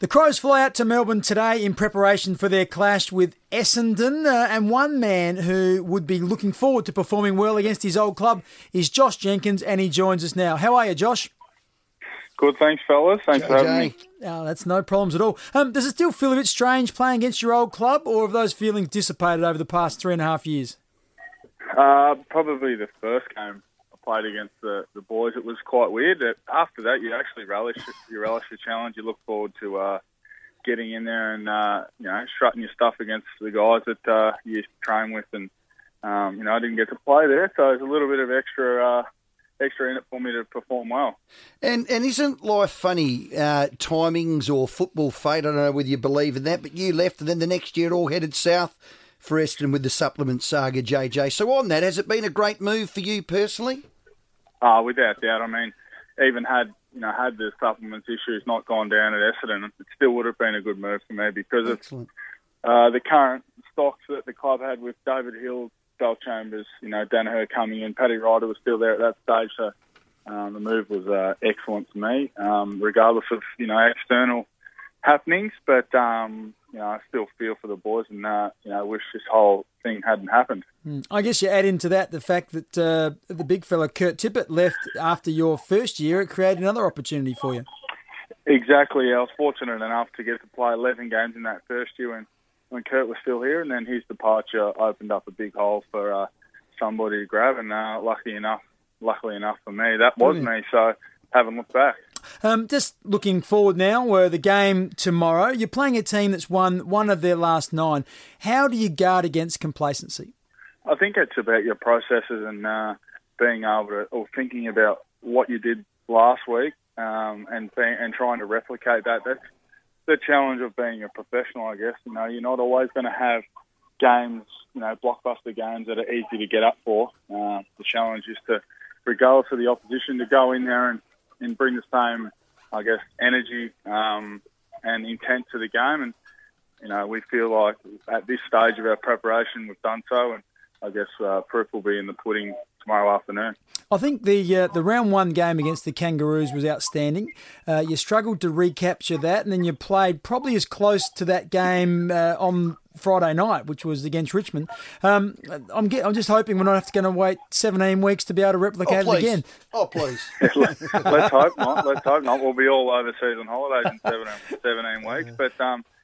The Crows fly out to Melbourne today in preparation for their clash with Essendon, and one man who would be looking forward to performing well against his old club is Josh Jenkins, and he joins us now. How are you, Josh? Good, thanks, fellas. Thanks for having me. That's no problems at all. Does it still feel a bit strange playing against your old club, or have those feelings dissipated over the past 3.5 years? Probably the first game I played against the boys, it was quite weird. After that, you actually relish the challenge. You look forward to getting in there and strutting your stuff against the guys that you used to train with. And I didn't get to play there, so there's a little bit of extra in it for me to perform well. And isn't life funny, timings or football fate? I don't know whether you believe in that, but you left and then the next year it all headed south for Essendon with the supplement saga, JJ. So on that, has it been a great move for you personally? Without doubt. I mean, even had the supplements issues not gone down at Essendon, it still would have been a good move for me because Excellent. of the current stocks that the club had with David Hill, Bell Chambers, Danaher coming in. Paddy Ryder was still there at that stage, so the move was excellent to me, regardless of external happenings. But I still feel for the boys, and wish this whole thing hadn't happened. I guess you add into that the fact that the big fella Kurt Tippett left after your first year. It created another opportunity for you. Exactly. I was fortunate enough to get to play 11 games in that first year when Kurt was still here, and then his departure opened up a big hole for somebody to grab, and luckily enough for me, that was me, so haven't looked back. Just looking forward now, the game tomorrow, you're playing a team that's won one of their last 9. How do you guard against complacency? I think it's about your processes and being able to, or thinking about what you did last week and trying to replicate that. That's the challenge of being a professional, I guess. You're not always going to have games, blockbuster games that are easy to get up for. The challenge is to, regardless of the opposition, to go in there and bring the same, I guess, energy and intent to the game. And, we feel like at this stage of our preparation, we've done so. And I guess proof will be in the pudding tomorrow afternoon. I think the round 1 game against the Kangaroos was outstanding. You struggled to recapture that, and then you played probably as close to that game on Friday night, which was against Richmond. I'm just hoping we're not going to wait 17 weeks to be able to replicate it again. Oh, please. Let's hope not. Let's hope not. We'll be all overseas on holidays in 17 weeks. But,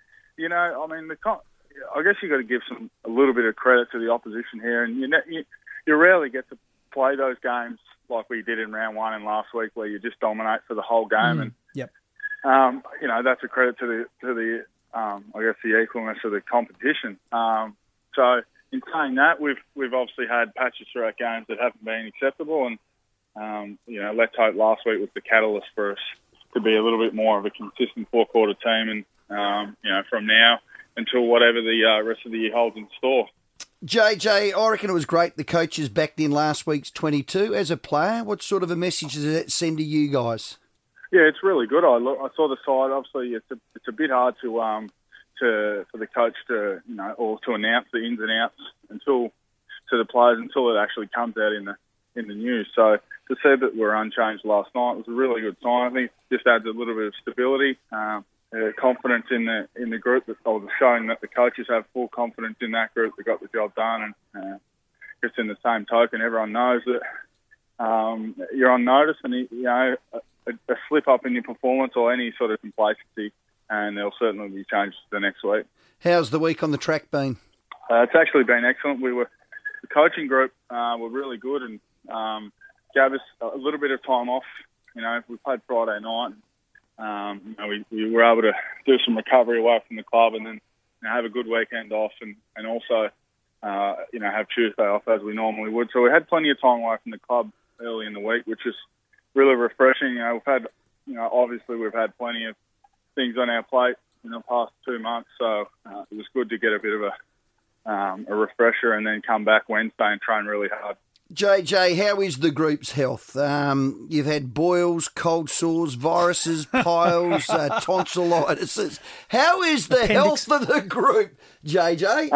I guess you've got to give a little bit of credit to the opposition here, and you rarely get to play those games like we did in round 1 and last week, where you just dominate for the whole game. And yep. That's a credit to the I guess the equalness of the competition. So in saying that, we've obviously had patches throughout games that haven't been acceptable, and let's hope last week was the catalyst for us to be a little bit more of a consistent 4-quarter team, and from now until whatever the rest of the year holds in store. JJ, I reckon it was great the coaches backed in last week's 22. As a player, what sort of a message does that send to you guys? Yeah, it's really good. I saw the side. Obviously, it's a bit hard for the coach to or to announce the ins and outs to the players until it actually comes out in the news. So to see that we're unchanged last night was a really good sign. I think it just adds a little bit of stability. Confidence in the group, showing that the coaches have full confidence in that group that got the job done, and just in the same token, everyone knows that you're on notice, and a slip up in your performance or any sort of complacency, and there'll certainly be changes the next week. How's the week on the track been? It's actually been excellent. The coaching group were really good and gave us a little bit of time off. We played Friday night. We were able to do some recovery away from the club, and then have a good weekend off, and also have Tuesday off as we normally would. So we had plenty of time away from the club early in the week, which is really refreshing. We've had, obviously we've had plenty of things on our plate in the past 2 months, so it was good to get a bit of a refresher and then come back Wednesday and train really hard. JJ, how is the group's health? You've had boils, cold sores, viruses, piles, tonsillitis. How is the health of the group, JJ?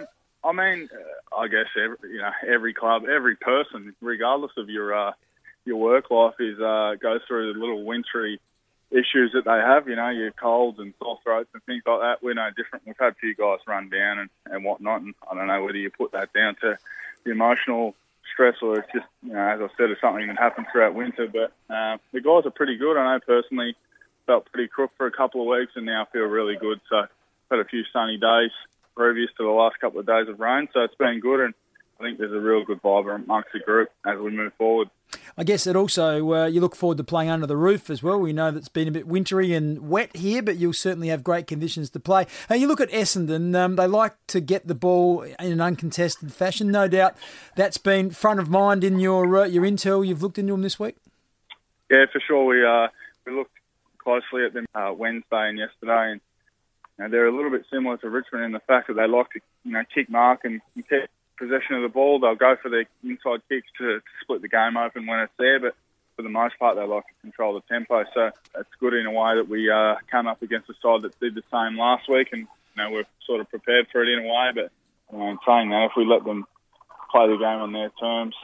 I guess every club, every person, regardless of your work life, goes through the little wintry issues that they have, your colds and sore throats and things like that. We're no different. We've had a few guys run down and whatnot, and I don't know whether you put that down to the emotional stress or it's just, as I said, it's something that happens throughout winter. But the guys are pretty good. I know personally felt pretty crook for a couple of weeks and now feel really good. So had a few sunny days previous to the last couple of days of rain, so it's been good, and I think there's a real good vibe amongst the group as we move forward. I guess it also, you look forward to playing under the roof as well. We know that it's been a bit wintry and wet here, but you'll certainly have great conditions to play. You look at Essendon, they like to get the ball in an uncontested fashion. No doubt that's been front of mind in your intel. You've looked into them this week? Yeah, for sure. We looked closely at them Wednesday and yesterday, and they're a little bit similar to Richmond in the fact that they like to kick mark and keep possession of the ball. They'll go for their inside kicks to split the game open when it's there, but for the most part they like to control the tempo. So it's good in a way that we came up against a side that did the same last week, and we're sort of prepared for it in a way. But saying that, if we let them play the game on their terms,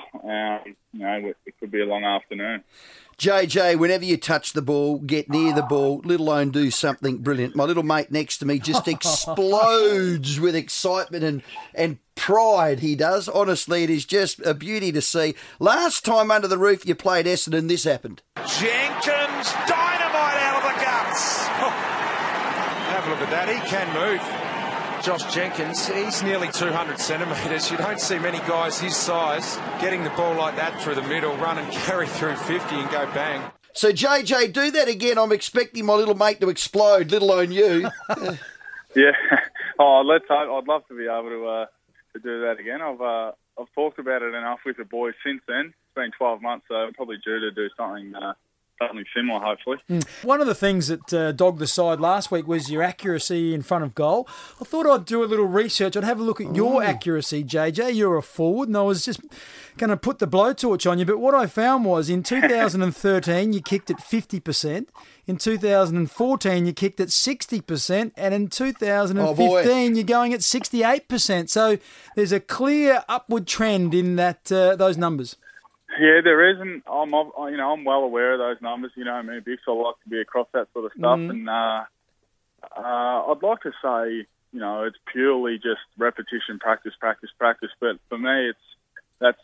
it could be a long afternoon. JJ, whenever you touch the ball, get near the ball, let alone do something brilliant, my little mate next to me just explodes with excitement and pride, he does. Honestly, it is just a beauty to see. Last time under the roof you played Essendon, this happened. Jenkins, dynamite out of the guts. Have a look at that, he can move. Josh Jenkins, he's nearly 200 centimetres. You don't see many guys his size getting the ball like that through the middle, run and carry through 50 and go bang. So, JJ, do that again. I'm expecting my little mate to explode, let alone you. Yeah. Let's hope. I'd love to be able to do that again. I've talked about it enough with the boys since then. It's been 12 months, so I'm probably due to do something similar, hopefully. One of the things that dogged the side last week was your accuracy in front of goal. I thought I'd do a little research. I'd have a look at your accuracy, JJ. You're a forward, and I was just going to put the blowtorch on you. But what I found was in 2013, you kicked at 50%. In 2014, you kicked at 60%. And in 2015, you're going at 68%. So there's a clear upward trend in that those numbers. Yeah, there is, and I'm well aware of those numbers. You know me, Bix, I like to be across that sort of stuff, and I'd like to say, it's purely just repetition, practice. But for me, that's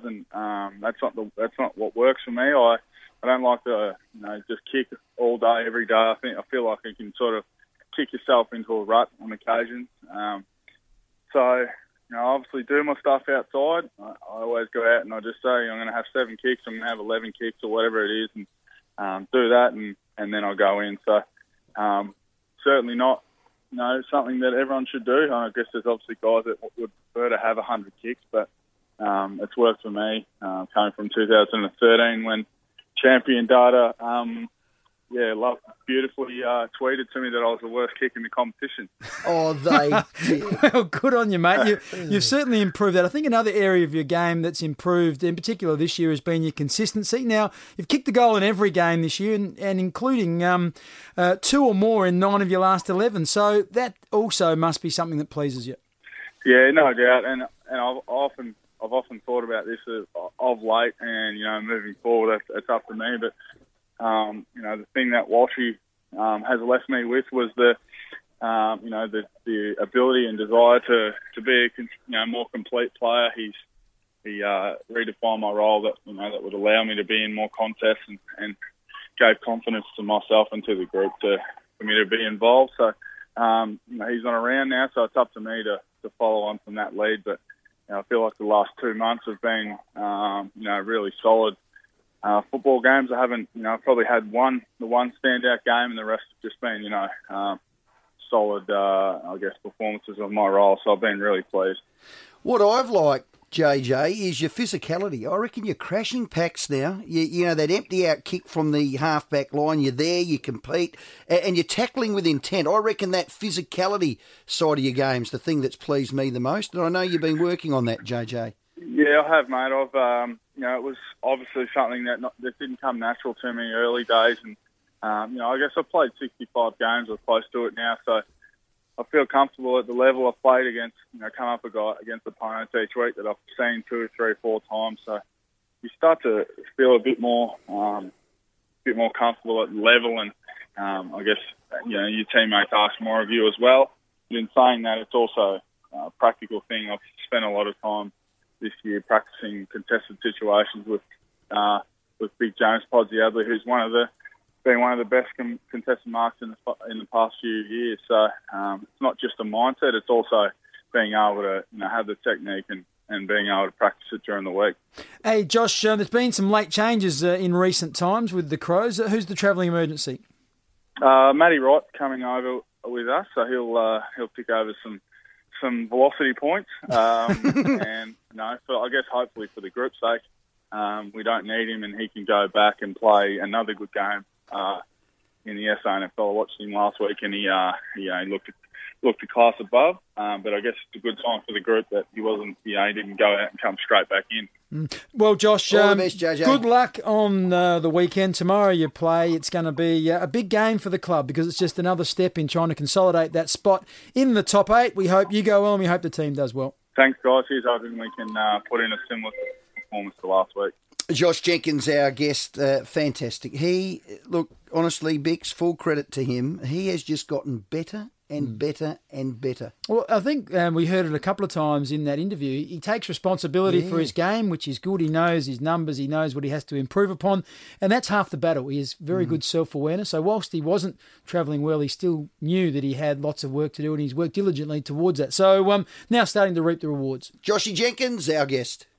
not what works for me. I don't like to just kick all day every day. I feel like you can sort of kick yourself into a rut on occasions. So. Obviously do my stuff outside. I always go out and I just say I'm going to have 7 kicks, I'm going to have 11 kicks or whatever it is, and do that, and then I'll go in. So certainly not, something that everyone should do. I guess there's obviously guys that would prefer to have 100 kicks, but it's worked for me. Coming from 2013 when Champion Data, beautifully tweeted to me that I was the worst kick in the competition. Oh, they did. Well, good on you, mate. You've certainly improved that. I think another area of your game that's improved, in particular this year, has been your consistency. Now, you've kicked a goal in every game this year, and including 2 or more in 9 of your last 11. So that also must be something that pleases you. Yeah, no doubt. And I've often thought about this of late, and moving forward, that's up to me. But the thing that Walshy has left me with was the ability and desire to be a more complete player. He redefined my role that would allow me to be in more contests and gave confidence to myself and to the group for me to be involved. So he's not around now, so it's up to me to follow on from that lead. But I feel like the last 2 months have been really solid. Football games, I haven't, I've probably had the one standout game, and the rest have just been, solid, performances of my role. So I've been really pleased. What I've liked, JJ, is your physicality. I reckon you're crashing packs now. That empty out kick from the half-back line, you're there, you compete, and you're tackling with intent. I reckon that physicality side of your game's the thing that's pleased me the most, and I know you've been working on that, JJ. Yeah, I have, mate. I've, it was obviously something that didn't come natural to me early days, and I guess I've played 65 games or close to it now, so I feel comfortable at the level I've played against. Come up against opponents each week that I've seen 2, 3, 4 times. So you start to feel a bit more comfortable at the level, and I guess, your teammates ask more of you as well. But in saying that, it's also a practical thing. I've spent a lot of time this year practicing contested situations with Big James Podsy Adler, who's been one of the best contested marks in the past few years. So it's not just a mindset; it's also being able to have the technique and being able to practice it during the week. Hey, Josh, there's been some late changes in recent times with the Crows. Who's the travelling emergency? Matty Wright's coming over with us, so he'll pick over some velocity points, and I guess hopefully for the group's sake, we don't need him, and he can go back and play another good game in the SANFL. I watched him last week, and he looked a class above. But I guess it's a good sign for the group that he didn't go out and come straight back in. Well, Josh, all the best, JJ. Good luck on the weekend. Tomorrow you play. It's going to be a big game for the club because it's just another step in trying to consolidate that spot in the top 8. We hope you go well, and we hope the team does well. Thanks, guys. Here's hoping we can put in a similar performance to last week. Josh Jenkins, our guest, fantastic. Honestly, Bix, full credit to him. He has just gotten better and better and better. Well, I think we heard it a couple of times in that interview. He takes responsibility for his game, which is good. He knows his numbers. He knows what he has to improve upon. And that's half the battle. He has very good self-awareness. So whilst he wasn't travelling well, he still knew that he had lots of work to do, and he's worked diligently towards that. So now starting to reap the rewards. Joshy Jenkins, our guest.